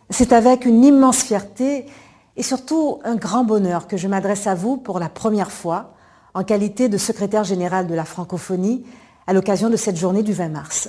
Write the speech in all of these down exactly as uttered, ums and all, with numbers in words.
C'est avec une immense fierté et surtout un grand bonheur que je m'adresse à vous pour la première fois en qualité de secrétaire général de la francophonie à l'occasion de cette journée du vingt mars.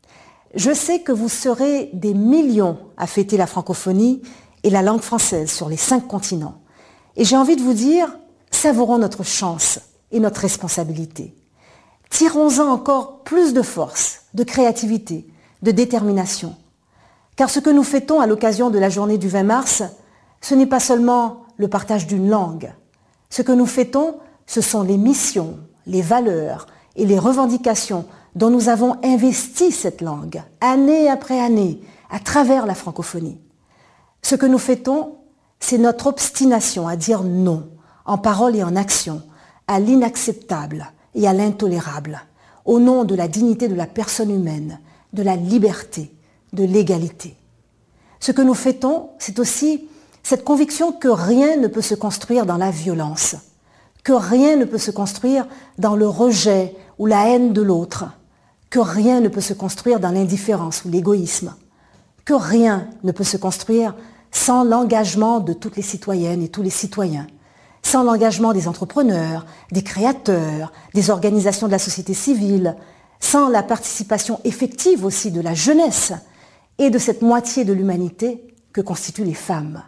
Je sais que vous serez des millions à fêter la francophonie et la langue française sur les cinq continents. Et j'ai envie de vous dire, savourons notre chance et notre responsabilité. Tirons-en encore plus de force, de créativité, de détermination. Car ce que nous fêtons à l'occasion de la journée du vingt mars, ce n'est pas seulement le partage d'une langue. Ce que nous fêtons, ce sont les missions, les valeurs et les revendications dont nous avons investi cette langue, année après année, à travers la francophonie. Ce que nous fêtons, c'est notre obstination à dire non, en parole et en action, à l'inacceptable et à l'intolérable, au nom de la dignité de la personne humaine, de la liberté, de l'égalité. Ce que nous fêtons, c'est aussi cette conviction que rien ne peut se construire dans la violence, que rien ne peut se construire dans le rejet ou la haine de l'autre, que rien ne peut se construire dans l'indifférence ou l'égoïsme, que rien ne peut se construire sans l'engagement de toutes les citoyennes et tous les citoyens, sans l'engagement des entrepreneurs, des créateurs, des organisations de la société civile, sans la participation effective aussi de la jeunesse et de cette moitié de l'humanité que constituent les femmes.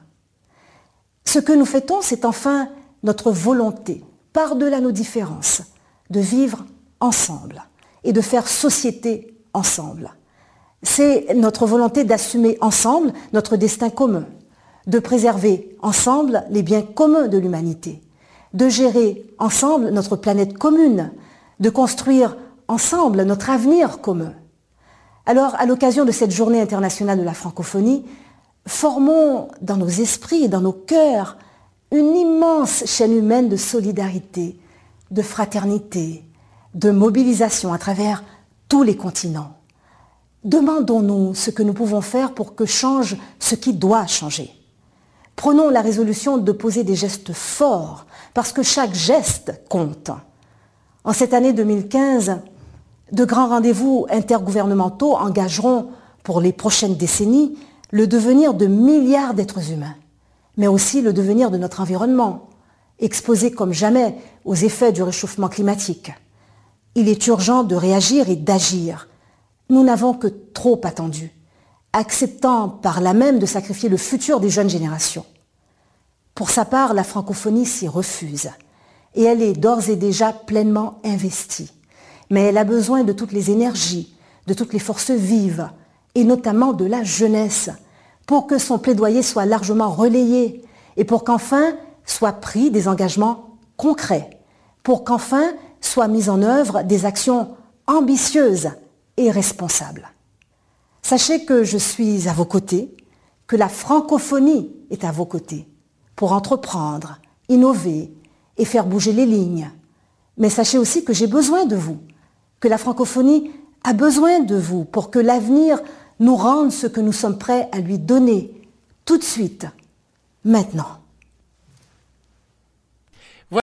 Ce que nous fêtons, c'est enfin notre volonté, par-delà nos différences, de vivre ensemble et de faire société ensemble. C'est notre volonté d'assumer ensemble notre destin commun, de préserver ensemble les biens communs de l'humanité, de gérer ensemble notre planète commune, de construire ensemble notre avenir commun. Alors, à l'occasion de cette journée internationale de la francophonie, formons dans nos esprits et dans nos cœurs une immense chaîne humaine de solidarité, de fraternité, de mobilisation à travers tous les continents. Demandons-nous ce que nous pouvons faire pour que change ce qui doit changer. Prenons la résolution de poser des gestes forts, parce que chaque geste compte. En cette année deux mille quinze, de grands rendez-vous intergouvernementaux engageront pour les prochaines décennies le devenir de milliards d'êtres humains, mais aussi le devenir de notre environnement, exposé comme jamais aux effets du réchauffement climatique. Il est urgent de réagir et d'agir. Nous n'avons que trop attendu, acceptant par là même de sacrifier le futur des jeunes générations. Pour sa part, la francophonie s'y refuse, et elle est d'ores et déjà pleinement investie. Mais elle a besoin de toutes les énergies, de toutes les forces vives, et notamment de la jeunesse, pour que son plaidoyer soit largement relayé, et pour qu'enfin soient pris des engagements concrets, pour qu'enfin soient mises en œuvre des actions ambitieuses et responsables. Sachez que je suis à vos côtés, que la francophonie est à vos côtés, pour entreprendre, innover et faire bouger les lignes. Mais sachez aussi que j'ai besoin de vous, que la francophonie a besoin de vous pour que l'avenir nous rende ce que nous sommes prêts à lui donner tout de suite, maintenant.